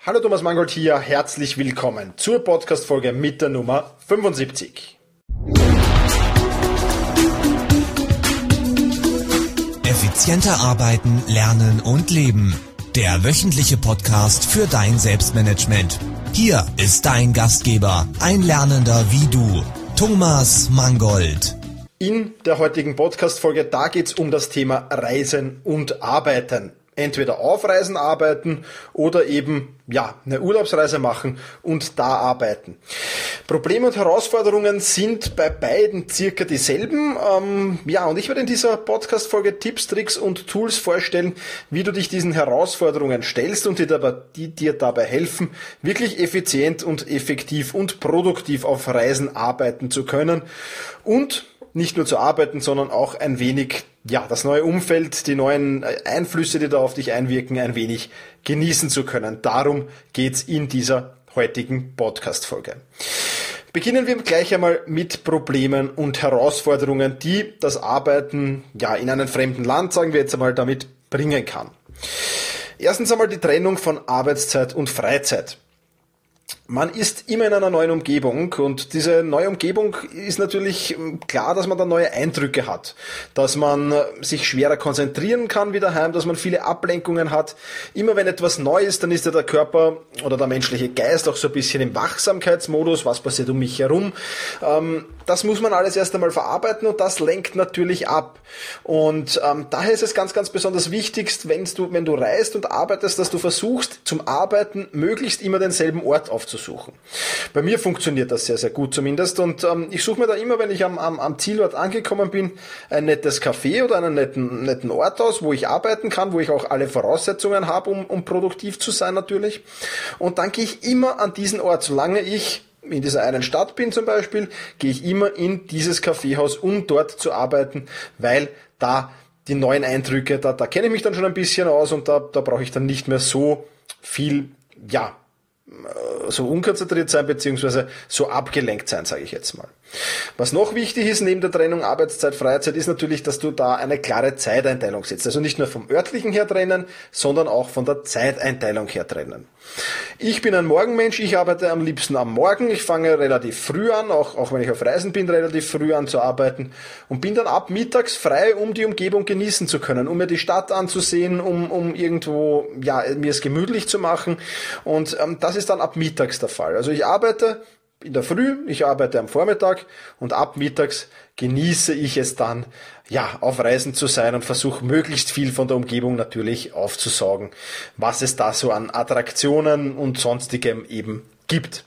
Hallo Thomas Mangold hier, herzlich willkommen zur Podcast-Folge mit der Nummer 75. Effizienter arbeiten, lernen und leben. Der wöchentliche Podcast für dein Selbstmanagement. Hier ist dein Gastgeber, ein Lernender wie du, Thomas Mangold. In der heutigen Podcast-Folge, da geht's um das Thema Reisen und Arbeiten. Entweder auf Reisen arbeiten oder eben eine Urlaubsreise machen und da arbeiten. Probleme und Herausforderungen sind bei beiden circa dieselben. Und ich werde in dieser Podcast-Folge Tipps, Tricks und Tools vorstellen, wie du dich diesen Herausforderungen stellst und die dir dabei helfen, wirklich effizient und effektiv und produktiv auf Reisen arbeiten zu können und nicht nur zu arbeiten, sondern auch ein wenig das neue Umfeld, die neuen Einflüsse, die da auf dich einwirken, ein wenig genießen zu können. Darum geht's in dieser heutigen Podcast-Folge. Beginnen wir gleich einmal mit Problemen und Herausforderungen, die das Arbeiten in einem fremden Land, sagen wir jetzt einmal, damit bringen kann. Erstens einmal die Trennung von Arbeitszeit und Freizeit. Man ist immer in einer neuen Umgebung und diese neue Umgebung ist natürlich klar, dass man da neue Eindrücke hat, dass man sich schwerer konzentrieren kann wie daheim, dass man viele Ablenkungen hat. Immer wenn etwas neu ist, dann ist ja der Körper oder der menschliche Geist auch so ein bisschen im Wachsamkeitsmodus, was passiert um mich herum. Das muss man alles erst einmal verarbeiten und das lenkt natürlich ab. Und daher ist es ganz, ganz besonders wichtig, wenn du reist und arbeitest, dass du versuchst, zum Arbeiten möglichst immer denselben Ort aufzusuchen. Bei mir funktioniert das sehr, sehr gut zumindest und ich suche mir da immer, wenn ich am Zielort angekommen bin, ein nettes Café oder einen netten Ort aus, wo ich arbeiten kann, wo ich auch alle Voraussetzungen habe, um produktiv zu sein natürlich. Und dann gehe ich immer an diesen Ort, solange ich in dieser einen Stadt bin zum Beispiel, gehe ich immer in dieses Kaffeehaus, um dort zu arbeiten, weil da die neuen Eindrücke, da kenne ich mich dann schon ein bisschen aus und da brauche ich dann nicht mehr so viel, so unkonzentriert sein, beziehungsweise so abgelenkt sein, sage ich jetzt mal. Was noch wichtig ist, neben der Trennung Arbeitszeit, Freizeit, ist natürlich, dass du da eine klare Zeiteinteilung setzt. Also nicht nur vom örtlichen her trennen, sondern auch von der Zeiteinteilung her trennen. Ich bin ein Morgenmensch, ich arbeite am liebsten am Morgen. Ich fange relativ früh an, auch wenn ich auf Reisen bin, relativ früh an zu arbeiten und bin dann ab mittags frei, um die Umgebung genießen zu können, um mir die Stadt anzusehen, um irgendwo, mir es gemütlich zu machen. Und das ist dann ab mittags der Fall. Also ich arbeite in der Früh, ich arbeite am Vormittag und ab mittags genieße ich es dann, auf Reisen zu sein und versuche möglichst viel von der Umgebung natürlich aufzusaugen, was es da so an Attraktionen und sonstigem eben gibt.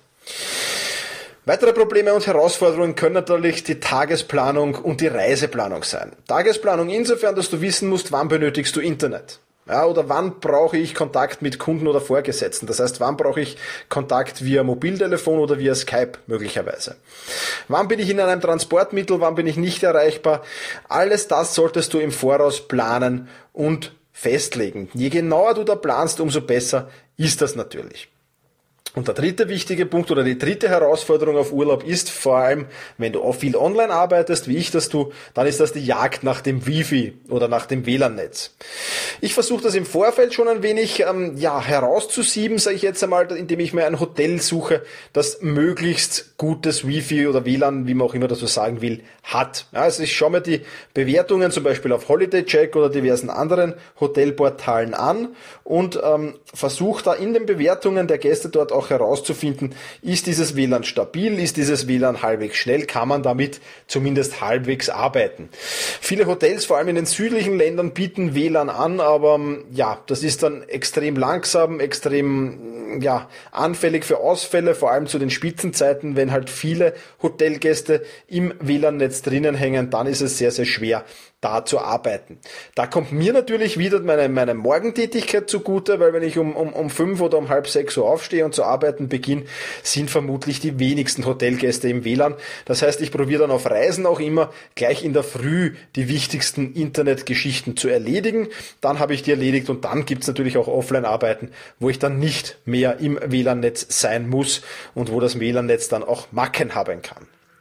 Weitere Probleme und Herausforderungen können natürlich die Tagesplanung und die Reiseplanung sein. Tagesplanung insofern, dass du wissen musst, wann benötigst du Internet. Oder wann brauche ich Kontakt mit Kunden oder Vorgesetzten? Das heißt, wann brauche ich Kontakt via Mobiltelefon oder via Skype möglicherweise? Wann bin ich in einem Transportmittel? Wann bin ich nicht erreichbar? Alles das solltest du im Voraus planen und festlegen. Je genauer du da planst, umso besser ist das natürlich. Und der dritte wichtige Punkt oder die dritte Herausforderung auf Urlaub ist vor allem, wenn du auch viel online arbeitest, wie ich das tue, dann ist das die Jagd nach dem Wifi oder nach dem WLAN-Netz. Ich versuche das im Vorfeld schon ein wenig herauszusieben, sage ich jetzt einmal, indem ich mir ein Hotel suche, das möglichst gutes Wifi oder WLAN, wie man auch immer das so sagen will, hat. Also ich schaue mir die Bewertungen zum Beispiel auf HolidayCheck oder diversen anderen Hotelportalen an und versuche da in den Bewertungen der Gäste dort auch herauszufinden, ist dieses WLAN stabil, ist dieses WLAN halbwegs schnell, kann man damit zumindest halbwegs arbeiten. Viele Hotels, vor allem in den südlichen Ländern, bieten WLAN an, aber das ist dann extrem langsam, extrem anfällig für Ausfälle, vor allem zu den Spitzenzeiten, wenn halt viele Hotelgäste im WLAN-Netz drinnen hängen, dann ist es sehr, sehr schwer, da zu arbeiten. Da kommt mir natürlich wieder meine Morgentätigkeit zugute, weil wenn ich um 5 oder um halb 6 Uhr aufstehe und zu arbeiten beginne, sind vermutlich die wenigsten Hotelgäste im WLAN. Das heißt, ich probiere dann auf Reisen auch immer gleich in der Früh die wichtigsten Internetgeschichten zu erledigen. Dann habe ich die erledigt und dann gibt's natürlich auch Offline-Arbeiten, wo ich dann nicht mehr im WLAN-Netz sein muss und wo das WLAN-Netz dann auch Macken haben kann.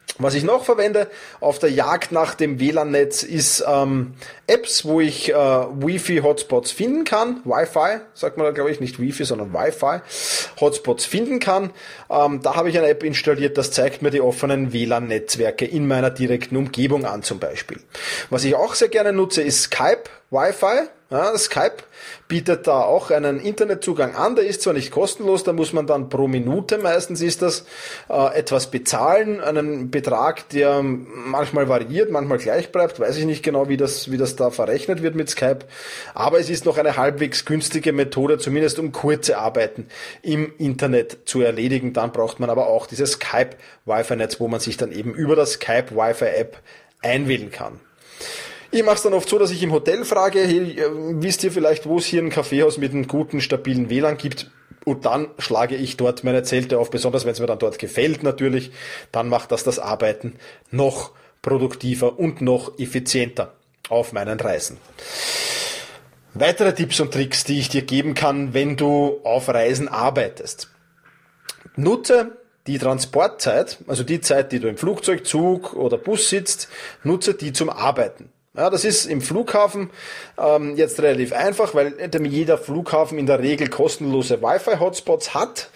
Was ich noch verwende auf der Jagd nach dem WLAN-Netz ist Apps, wo ich Wi-Fi-Hotspots finden kann. Wi-Fi, sagt man da glaube ich, nicht Wi-Fi, sondern Wi-Fi-Hotspots finden kann. Da habe ich eine App installiert, das zeigt mir die offenen WLAN-Netzwerke in meiner direkten Umgebung an zum Beispiel. Was ich auch sehr gerne nutze, ist Skype Wi-Fi. Ja, Skype bietet da auch einen Internetzugang an, der ist zwar nicht kostenlos, da muss man dann pro Minute, meistens ist das, etwas bezahlen, einen Betrag, der manchmal variiert, manchmal gleich bleibt, weiß ich nicht genau, wie das da verrechnet wird mit Skype, aber es ist noch eine halbwegs günstige Methode, zumindest um kurze Arbeiten im Internet zu erledigen. Dann braucht man aber auch dieses Skype Wi-Fi-Netz, wo man sich dann eben über das Skype Wi-Fi-App einwählen kann. Ich mache es dann oft so, dass ich im Hotel frage, hey, wisst ihr vielleicht, wo es hier ein Kaffeehaus mit einem guten, stabilen WLAN gibt? Und dann schlage ich dort meine Zelte auf, besonders wenn es mir dann dort gefällt natürlich. Dann macht das Arbeiten noch produktiver und noch effizienter auf meinen Reisen. Weitere Tipps und Tricks, die ich dir geben kann, wenn du auf Reisen arbeitest. Nutze die Transportzeit, also die Zeit, die du im Flugzeug, Zug oder Bus sitzt, nutze die zum Arbeiten. Ja, das ist im Flughafen jetzt relativ einfach, weil jeder Flughafen in der Regel kostenlose Wi-Fi-Hotspots hat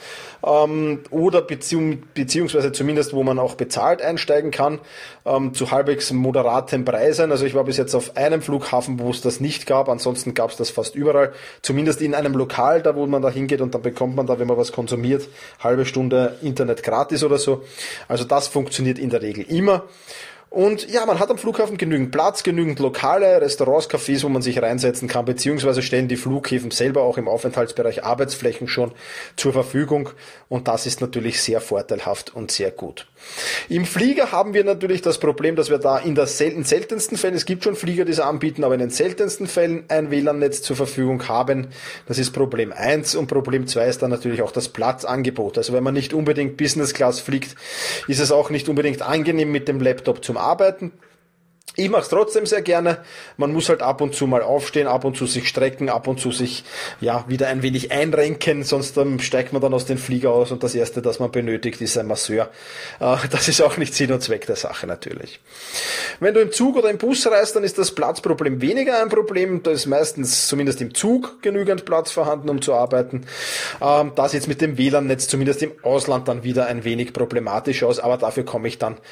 oder beziehungsweise zumindest, wo man auch bezahlt einsteigen kann, zu halbwegs moderaten Preisen. Also ich war bis jetzt auf einem Flughafen, wo es das nicht gab, ansonsten gab es das fast überall, zumindest in einem Lokal, da wo man da hingeht und dann bekommt man da, wenn man was konsumiert, halbe Stunde Internet gratis oder so. Also das funktioniert in der Regel immer. Und ja, man hat am Flughafen genügend Platz, genügend Lokale, Restaurants, Cafés, wo man sich reinsetzen kann, beziehungsweise stellen die Flughäfen selber auch im Aufenthaltsbereich Arbeitsflächen schon zur Verfügung. Und das ist natürlich sehr vorteilhaft und sehr gut. Im Flieger haben wir natürlich das Problem, dass wir da in seltensten Fällen, es gibt schon Flieger, die es anbieten, aber in den seltensten Fällen ein WLAN-Netz zur Verfügung haben. Das ist Problem 1 und Problem 2 ist dann natürlich auch das Platzangebot. Also wenn man nicht unbedingt Business Class fliegt, ist es auch nicht unbedingt angenehm mit dem Laptop zum Arbeiten. Ich mache es trotzdem sehr gerne. Man muss halt ab und zu mal aufstehen, ab und zu sich strecken, ab und zu sich wieder ein wenig einrenken, sonst steigt man dann aus dem Flieger aus und das Erste, das man benötigt, ist ein Masseur. Das ist auch nicht Sinn und Zweck der Sache natürlich. Wenn du im Zug oder im Bus reist, dann ist das Platzproblem weniger ein Problem. Da ist meistens zumindest im Zug genügend Platz vorhanden, um zu arbeiten. Das sieht mit dem WLAN-Netz zumindest im Ausland dann wieder ein wenig problematisch aus, aber darauf komme ich dann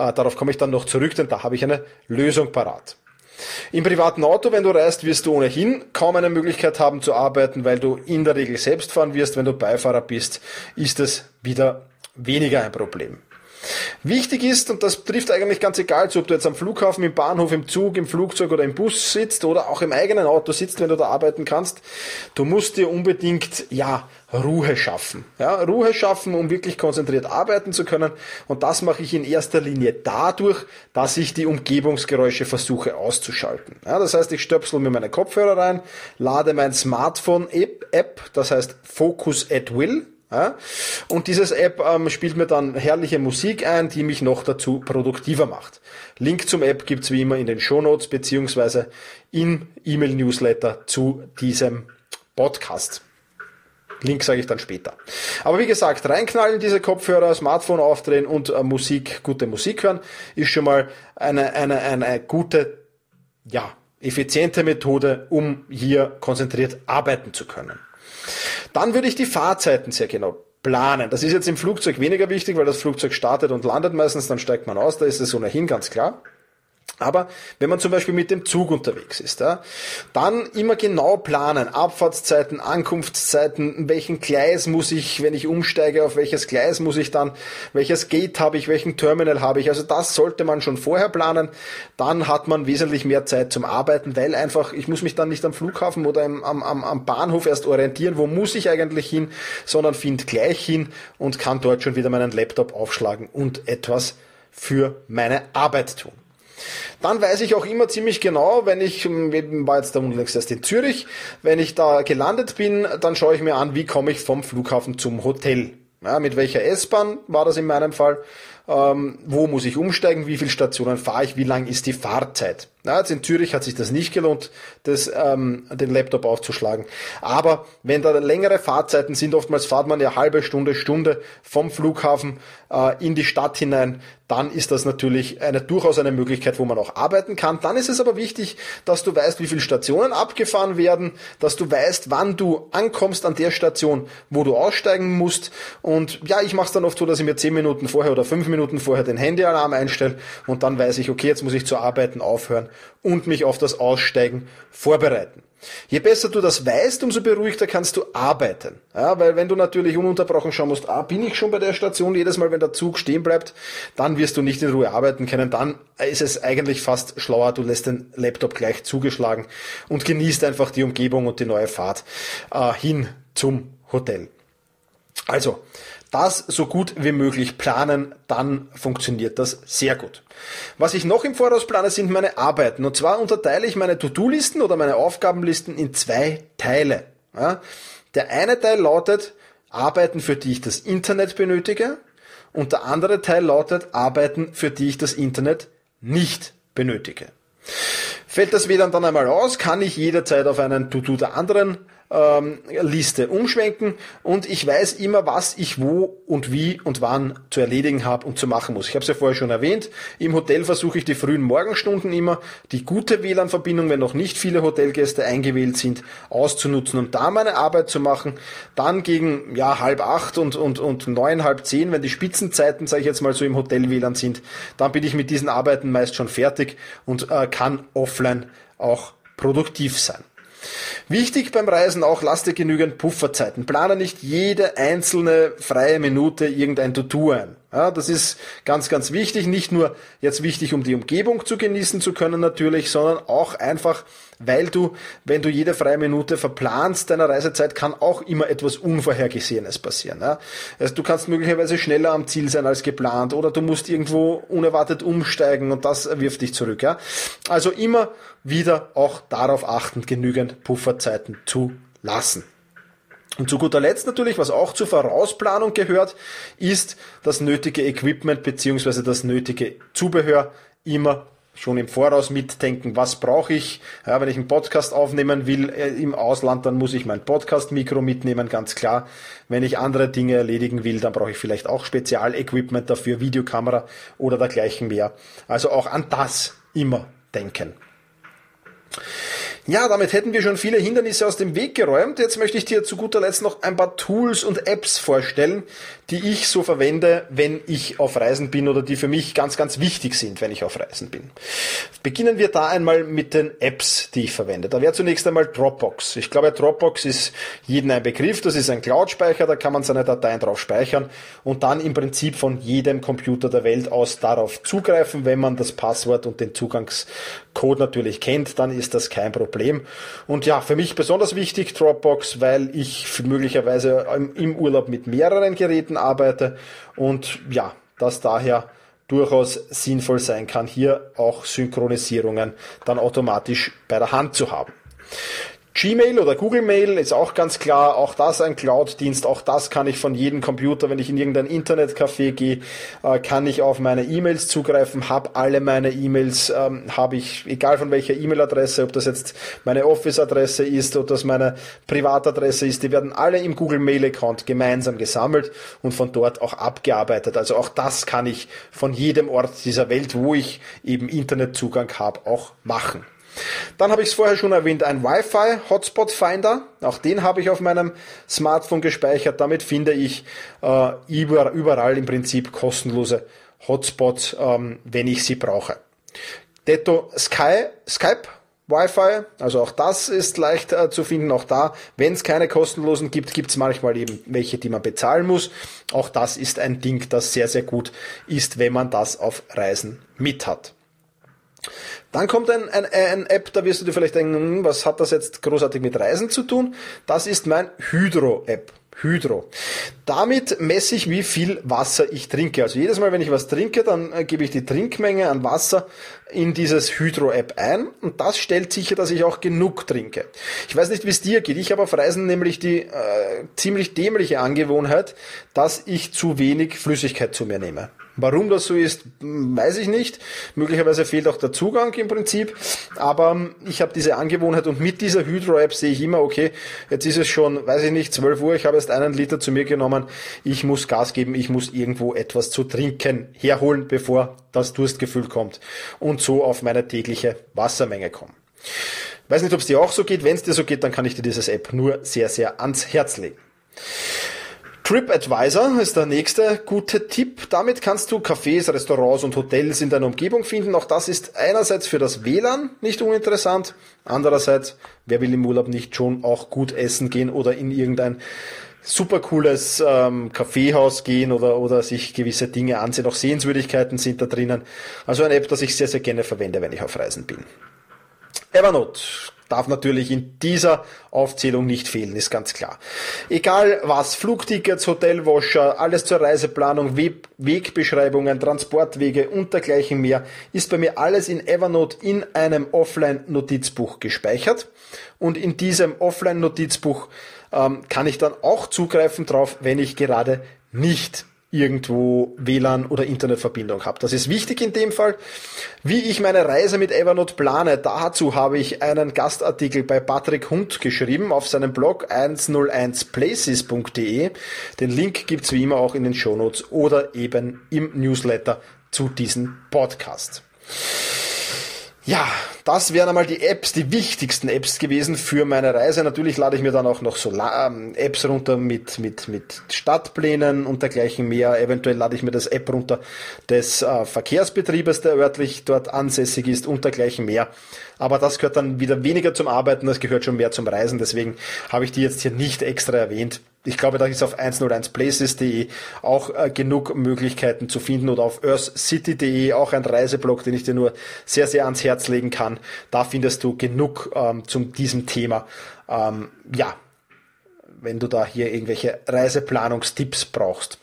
noch zurück, denn da habe ich eine Lösung parat. Im privaten Auto, wenn du reist, wirst du ohnehin kaum eine Möglichkeit haben zu arbeiten, weil du in der Regel selbst fahren wirst. Wenn du Beifahrer bist, ist es wieder weniger ein Problem. Wichtig ist, und das trifft eigentlich ganz egal, ob du jetzt am Flughafen, im Bahnhof, im Zug, im Flugzeug oder im Bus sitzt oder auch im eigenen Auto sitzt, wenn du da arbeiten kannst, du musst dir unbedingt, Ruhe schaffen. Ja, Ruhe schaffen, um wirklich konzentriert arbeiten zu können. Und das mache ich in erster Linie dadurch, dass ich die Umgebungsgeräusche versuche auszuschalten. Ja, das heißt, ich stöpsel mir meine Kopfhörer rein, lade mein Smartphone-App, das heißt Focus at Will. Ja, und dieses App spielt mir dann herrliche Musik ein, die mich noch dazu produktiver macht. Link zum App gibt's wie immer in den Shownotes beziehungsweise im E-Mail-Newsletter zu diesem Podcast. Link sage ich dann später. Aber wie gesagt, reinknallen diese Kopfhörer, Smartphone aufdrehen und gute Musik hören, ist schon mal eine gute, effiziente Methode, um hier konzentriert arbeiten zu können. Dann würde ich die Fahrzeiten sehr genau planen. Das ist jetzt im Flugzeug weniger wichtig, weil das Flugzeug startet und landet meistens, dann steigt man aus, da ist es ohnehin ganz klar. Aber wenn man zum Beispiel mit dem Zug unterwegs ist, dann immer genau planen, Abfahrtszeiten, Ankunftszeiten, welchen Gleis muss ich, wenn ich umsteige, auf welches Gleis muss ich dann, welches Gate habe ich, welchen Terminal habe ich, also das sollte man schon vorher planen, dann hat man wesentlich mehr Zeit zum Arbeiten, weil einfach, ich muss mich dann nicht am Flughafen oder am Bahnhof erst orientieren, wo muss ich eigentlich hin, sondern finde gleich hin und kann dort schon wieder meinen Laptop aufschlagen und etwas für meine Arbeit tun. Dann weiß ich auch immer ziemlich genau, wenn ich, war jetzt da unlängst erst in Zürich, wenn ich da gelandet bin, dann schaue ich mir an, wie komme ich vom Flughafen zum Hotel. Ja, mit welcher S-Bahn war das in meinem Fall, wo muss ich umsteigen, wie viele Stationen fahre ich, wie lang ist die Fahrzeit. Ja, jetzt in Zürich hat sich das nicht gelohnt, den Laptop aufzuschlagen. Aber wenn da längere Fahrzeiten sind, oftmals fährt man ja halbe Stunde vom Flughafen in die Stadt hinein, dann ist das natürlich durchaus eine Möglichkeit, wo man auch arbeiten kann. Dann ist es aber wichtig, dass du weißt, wie viele Stationen abgefahren werden, dass du weißt, wann du ankommst an der Station, wo du aussteigen musst. Und ja, ich mache es dann oft so, dass ich mir 10 Minuten vorher oder 5 Minuten vorher den Handyalarm einstelle und dann weiß ich, okay, jetzt muss ich zu arbeiten aufhören und mich auf das Aussteigen vorbereiten. Je besser du das weißt, umso beruhigter kannst du arbeiten. Ja, weil wenn du natürlich ununterbrochen schauen musst, bin ich schon bei der Station, jedes Mal, wenn der Zug stehen bleibt, dann wirst du nicht in Ruhe arbeiten können. Dann ist es eigentlich fast schlauer, du lässt den Laptop gleich zugeschlagen und genießt einfach die Umgebung und die neue Fahrt hin zum Hotel. Also, das so gut wie möglich planen, dann funktioniert das sehr gut. Was ich noch im Voraus plane, sind meine Arbeiten. Und zwar unterteile ich meine To-Do-Listen oder meine Aufgabenlisten in 2 Teile. Ja, der eine Teil lautet Arbeiten, für die ich das Internet benötige, und der andere Teil lautet Arbeiten, für die ich das Internet nicht benötige. Fällt das WLAN dann einmal aus, kann ich jederzeit auf einen To-Do der anderen Liste umschwenken und ich weiß immer, was ich wo und wie und wann zu erledigen habe und zu machen muss. Ich habe es ja vorher schon erwähnt, im Hotel versuche ich die frühen Morgenstunden immer, die gute WLAN-Verbindung, wenn noch nicht viele Hotelgäste eingewählt sind, auszunutzen und da meine Arbeit zu machen. Dann gegen 7:30 und 9, halb 10, wenn die Spitzenzeiten, sage ich jetzt mal so, im Hotel WLAN sind, dann bin ich mit diesen Arbeiten meist schon fertig und kann offline auch produktiv sein. Wichtig beim Reisen auch, lass dir genügend Pufferzeiten. Plane nicht jede einzelne freie Minute irgendein To-Do ein. Ja, das ist ganz, ganz wichtig. Nicht nur jetzt wichtig, um die Umgebung zu genießen zu können natürlich, sondern auch einfach, weil du, wenn du jede freie Minute verplanst deiner Reisezeit, kann auch immer etwas Unvorhergesehenes passieren. Ja. Also du kannst möglicherweise schneller am Ziel sein als geplant oder du musst irgendwo unerwartet umsteigen und das wirft dich zurück. Ja. Also immer wieder auch darauf achten, genügend Pufferzeiten zu lassen. Und zu guter Letzt natürlich, was auch zur Vorausplanung gehört, ist das nötige Equipment bzw. das nötige Zubehör immer schon im Voraus mitdenken, was brauche ich. Ja, wenn ich einen Podcast aufnehmen will im Ausland, dann muss ich mein Podcast-Mikro mitnehmen, ganz klar. Wenn ich andere Dinge erledigen will, dann brauche ich vielleicht auch Spezialequipment dafür, Videokamera oder dergleichen mehr. Also auch an das immer denken. Ja, damit hätten wir schon viele Hindernisse aus dem Weg geräumt. Jetzt möchte ich dir zu guter Letzt noch ein paar Tools und Apps vorstellen, die ich so verwende, wenn ich auf Reisen bin oder die für mich ganz, ganz wichtig sind, wenn ich auf Reisen bin. Beginnen wir da einmal mit den Apps, die ich verwende. Da wäre zunächst einmal Dropbox. Ich glaube, Dropbox ist jedem ein Begriff. Das ist ein Cloud-Speicher, da kann man seine Dateien drauf speichern und dann im Prinzip von jedem Computer der Welt aus darauf zugreifen. Wenn man das Passwort und den Zugangscode natürlich kennt, dann ist das kein Problem. Und ja, für mich besonders wichtig Dropbox, weil ich möglicherweise im Urlaub mit mehreren Geräten arbeite und ja, das daher durchaus sinnvoll sein kann, hier auch Synchronisierungen dann automatisch bei der Hand zu haben. Gmail oder Google Mail ist auch ganz klar, auch das ein Cloud-Dienst, auch das kann ich von jedem Computer, wenn ich in irgendein Internetcafé gehe, kann ich auf meine E-Mails zugreifen, habe alle meine E-Mails, habe ich, egal von welcher E-Mail-Adresse, ob das jetzt meine Office-Adresse ist oder das meine Privatadresse ist, die werden alle im Google Mail-Account gemeinsam gesammelt und von dort auch abgearbeitet. Also auch das kann ich von jedem Ort dieser Welt, wo ich eben Internetzugang habe, auch machen. Dann habe ich es vorher schon erwähnt, ein Wi-Fi-Hotspot-Finder. Auch den habe ich auf meinem Smartphone gespeichert. Damit finde ich überall im Prinzip kostenlose Hotspots, wenn ich sie brauche. Detto Skype Wi-Fi, also auch das ist leicht zu finden. Auch da, wenn es keine kostenlosen gibt, gibt es manchmal eben welche, die man bezahlen muss. Auch das ist ein Ding, das sehr, sehr gut ist, wenn man das auf Reisen mit hat. Dann kommt ein App, da wirst du dir vielleicht denken, was hat das jetzt großartig mit Reisen zu tun? Das ist mein Hydro-App. Hydro. Damit messe ich, wie viel Wasser ich trinke. Also jedes Mal, wenn ich was trinke, dann gebe ich die Trinkmenge an Wasser in dieses Hydro-App ein und das stellt sicher, dass ich auch genug trinke. Ich weiß nicht, wie es dir geht. Ich habe auf Reisen nämlich die ziemlich dämliche Angewohnheit, dass ich zu wenig Flüssigkeit zu mir nehme. Warum das so ist, weiß ich nicht. Möglicherweise fehlt auch der Zugang im Prinzip. Aber ich habe diese Angewohnheit und mit dieser Hydro-App sehe ich immer, okay, jetzt ist es schon, weiß ich nicht, 12 Uhr, ich habe erst 1 Liter zu mir genommen. Ich muss Gas geben, ich muss irgendwo etwas zu trinken herholen, bevor das Durstgefühl kommt. Und so auf meine tägliche Wassermenge kommen. Weiß nicht, ob es dir auch so geht. Wenn es dir so geht, dann kann ich dir dieses App nur sehr, sehr ans Herz legen. TripAdvisor ist der nächste gute Tipp. Damit kannst du Cafés, Restaurants und Hotels in deiner Umgebung finden. Auch das ist einerseits für das WLAN nicht uninteressant. Andererseits, wer will im Urlaub nicht schon auch gut essen gehen oder in irgendein super cooles Kaffeehaus gehen oder sich gewisse Dinge ansehen. Auch Sehenswürdigkeiten sind da drinnen. Also eine App, das ich sehr, sehr gerne verwende, wenn ich auf Reisen bin. Evernote darf natürlich in dieser Aufzählung nicht fehlen, ist ganz klar. Egal was, Flugtickets, Hotelvoucher, alles zur Reiseplanung, Wegbeschreibungen, Transportwege und dergleichen mehr, ist bei mir alles in Evernote in einem Offline-Notizbuch gespeichert. Und in diesem Offline-Notizbuch kann ich dann auch zugreifen drauf, wenn ich gerade nicht irgendwo WLAN oder Internetverbindung habe. Das ist wichtig in dem Fall. Wie ich meine Reise mit Evernote plane, dazu habe ich einen Gastartikel bei Patrick Hund geschrieben auf seinem Blog 101places.de. Den Link gibt's wie immer auch in den Shownotes oder eben im Newsletter zu diesem Podcast. Ja, das wären einmal die Apps, die wichtigsten Apps gewesen für meine Reise. Natürlich lade ich mir dann auch noch so Apps runter mit Stadtplänen und dergleichen mehr. Eventuell lade ich mir das App runter des Verkehrsbetriebes, der örtlich dort ansässig ist und dergleichen mehr. Aber das gehört dann wieder weniger zum Arbeiten, das gehört schon mehr zum Reisen. Deswegen habe ich die jetzt hier nicht extra erwähnt. Ich glaube, da ist auf 101places.de auch genug Möglichkeiten zu finden oder auf earthcity.de auch ein Reiseblog, den ich dir nur sehr, sehr ans Herz legen kann. Da findest du genug zu diesem Thema. Wenn du da hier irgendwelche Reiseplanungstipps brauchst.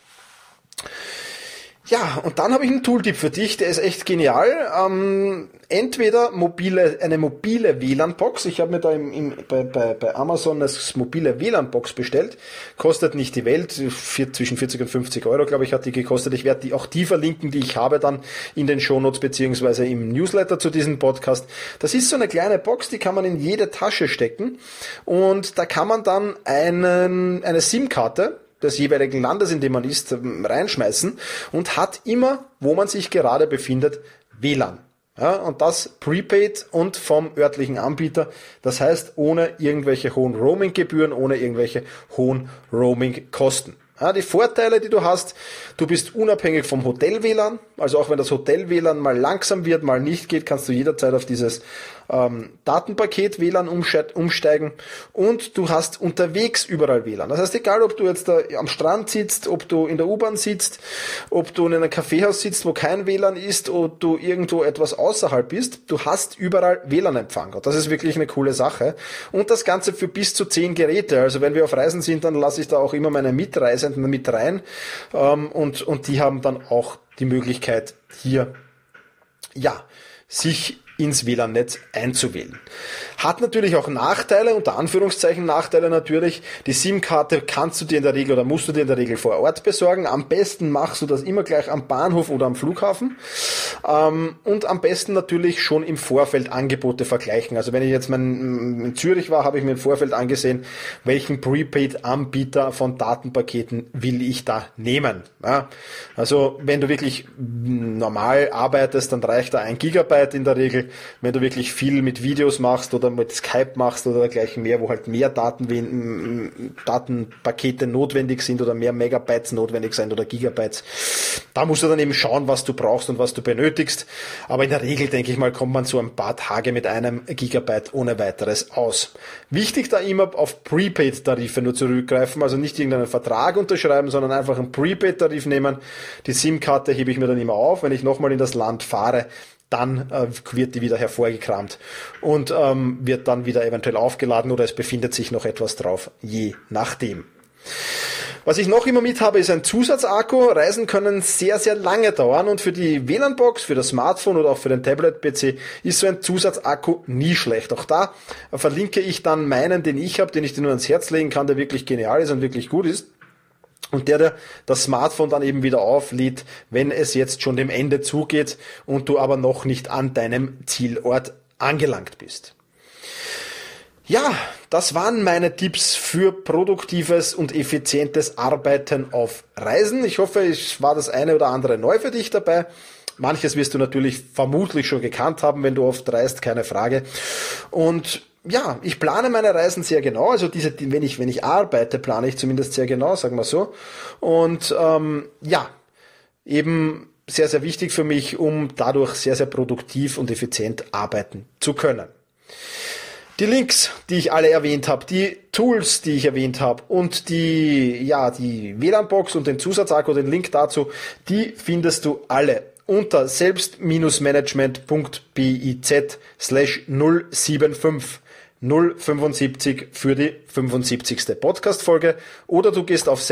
Ja, und dann habe ich einen Tooltip für dich, der ist echt genial. Entweder eine mobile WLAN-Box. Ich habe mir da bei Amazon eine mobile WLAN-Box bestellt. Kostet nicht die Welt, zwischen 40 und 50 Euro, glaube ich, hat die gekostet. Ich werde auch die verlinken, die ich habe dann in den Shownotes beziehungsweise im Newsletter zu diesem Podcast. Das ist so eine kleine Box, die kann man in jede Tasche stecken und da kann man dann eine SIM-Karte des jeweiligen Landes, in dem man ist, reinschmeißen und hat immer, wo man sich gerade befindet, WLAN. Ja, und das prepaid und vom örtlichen Anbieter. Das heißt, ohne irgendwelche hohen Roaming-Gebühren, ohne irgendwelche hohen Roaming-Kosten. Ja, die Vorteile, die du hast, du bist unabhängig vom Hotel-WLAN. Also auch wenn das Hotel-WLAN mal langsam wird, mal nicht geht, kannst du jederzeit auf dieses Datenpaket WLAN umsteigen und du hast unterwegs überall WLAN. Das heißt, egal ob du jetzt da am Strand sitzt, ob du in der U-Bahn sitzt, ob du in einem Kaffeehaus sitzt, wo kein WLAN ist, oder du irgendwo etwas außerhalb bist, du hast überall WLAN-Empfang. Und das ist wirklich eine coole Sache. Und das Ganze für bis zu 10 Geräte. Also wenn wir auf Reisen sind, dann lasse ich da auch immer meine Mitreisenden mit rein und die haben dann auch die Möglichkeit, hier sich ins WLAN-Netz einzuwählen. Hat natürlich auch Nachteile, unter Anführungszeichen Nachteile natürlich. Die SIM-Karte kannst du dir in der Regel oder musst du dir in der Regel vor Ort besorgen. Am besten machst du das immer gleich am Bahnhof oder am Flughafen. Und am besten natürlich schon im Vorfeld Angebote vergleichen. Also wenn ich jetzt in Zürich war, habe ich mir im Vorfeld angesehen, welchen Prepaid-Anbieter von Datenpaketen will ich da nehmen. Ja, also wenn du wirklich normal arbeitest, dann reicht da 1 Gigabyte in der Regel. Wenn du wirklich viel mit Videos machst oder mit Skype machst oder dergleichen mehr, wo halt mehr Datenpakete notwendig sind oder mehr Megabytes notwendig sind oder Gigabytes, da musst du dann eben schauen, was du brauchst und was du benötigst. Aber in der Regel, denke ich mal, kommt man so ein paar Tage mit einem Gigabyte ohne weiteres aus. Wichtig da immer auf Prepaid-Tarife nur zurückgreifen, also nicht irgendeinen Vertrag unterschreiben, sondern einfach einen Prepaid-Tarif nehmen. Die SIM-Karte hebe ich mir dann immer auf, wenn ich nochmal in das Land fahre, dann wird die wieder hervorgekramt und wird dann wieder eventuell aufgeladen oder es befindet sich noch etwas drauf, je nachdem. Was ich noch immer mit habe, ist ein Zusatzakku. Reisen können sehr, sehr lange dauern und für die WLAN-Box, für das Smartphone oder auch für den Tablet-PC ist so ein Zusatzakku nie schlecht. Auch da verlinke ich dann meinen, den ich habe, den ich dir nur ans Herz legen kann, der wirklich genial ist und wirklich gut ist. und der das Smartphone dann eben wieder auflädt, wenn es jetzt schon dem Ende zugeht und du aber noch nicht an deinem Zielort angelangt bist. Ja, das waren meine Tipps für produktives und effizientes Arbeiten auf Reisen. Ich hoffe, es war das eine oder andere neu für dich dabei. Manches wirst du natürlich vermutlich schon gekannt haben, wenn du oft reist, keine Frage. Und ja, ich plane meine Reisen sehr genau. Also wenn ich arbeite, plane ich zumindest sehr genau, sagen wir so. Und eben sehr, sehr wichtig für mich, um dadurch sehr, sehr produktiv und effizient arbeiten zu können. Die Links, die ich alle erwähnt habe, die Tools, die ich erwähnt habe und die WLAN-Box und den Zusatzakku, den Link dazu, die findest du alle unter selbst-management.biz/075. 075 für die 75. Podcast-Folge oder du gehst auf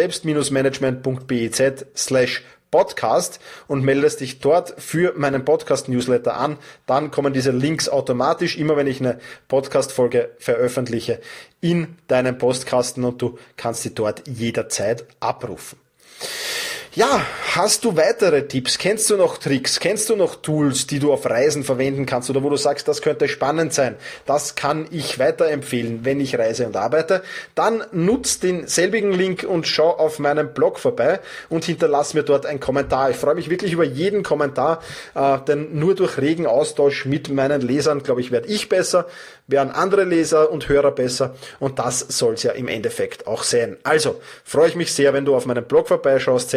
selbst-management.biz/Podcast und meldest dich dort für meinen Podcast-Newsletter an. Dann kommen diese Links automatisch, immer wenn ich eine Podcast-Folge veröffentliche, in deinen Postkasten und du kannst sie dort jederzeit abrufen. Ja, hast du weitere Tipps? Kennst du noch Tricks? Kennst du noch Tools, die du auf Reisen verwenden kannst oder wo du sagst, das könnte spannend sein? Das kann ich weiterempfehlen, wenn ich reise und arbeite. Dann nutz den selbigen Link und schau auf meinem Blog vorbei und hinterlass mir dort einen Kommentar. Ich freue mich wirklich über jeden Kommentar, denn nur durch regen Austausch mit meinen Lesern, glaube ich, werde ich besser, werden andere Leser und Hörer besser und das soll es ja im Endeffekt auch sein. Also freue ich mich sehr, wenn du auf meinem Blog vorbeischaust,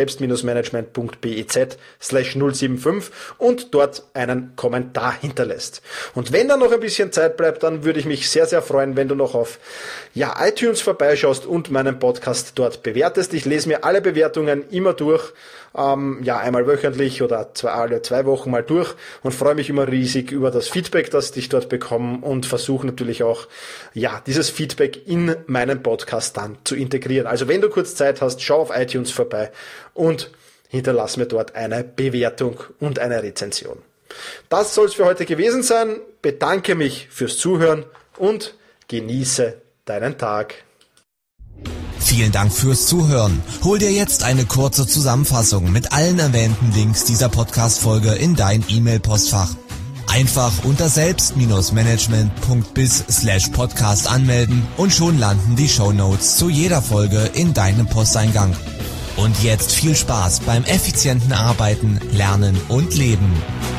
selbst-management.biz/075 und dort einen Kommentar hinterlässt. Und wenn da noch ein bisschen Zeit bleibt, dann würde ich mich sehr, sehr freuen, wenn du noch auf iTunes vorbeischaust und meinen Podcast dort bewertest. Ich lese mir alle Bewertungen immer durch, einmal wöchentlich oder alle 2 Wochen mal durch und freue mich immer riesig über das Feedback, das ich dort bekomme und versuche natürlich auch, dieses Feedback in meinen Podcast dann zu integrieren. Also wenn du kurz Zeit hast, schau auf iTunes vorbei und hinterlass mir dort eine Bewertung und eine Rezension. Das soll es für heute gewesen sein. Bedanke mich fürs Zuhören und genieße deinen Tag. Vielen Dank fürs Zuhören. Hol dir jetzt eine kurze Zusammenfassung mit allen erwähnten Links dieser Podcast-Folge in dein E-Mail-Postfach. Einfach unter selbst-management.biz/Podcast anmelden und schon landen die Shownotes zu jeder Folge in deinem Posteingang. Und jetzt viel Spaß beim effizienten Arbeiten, Lernen und Leben.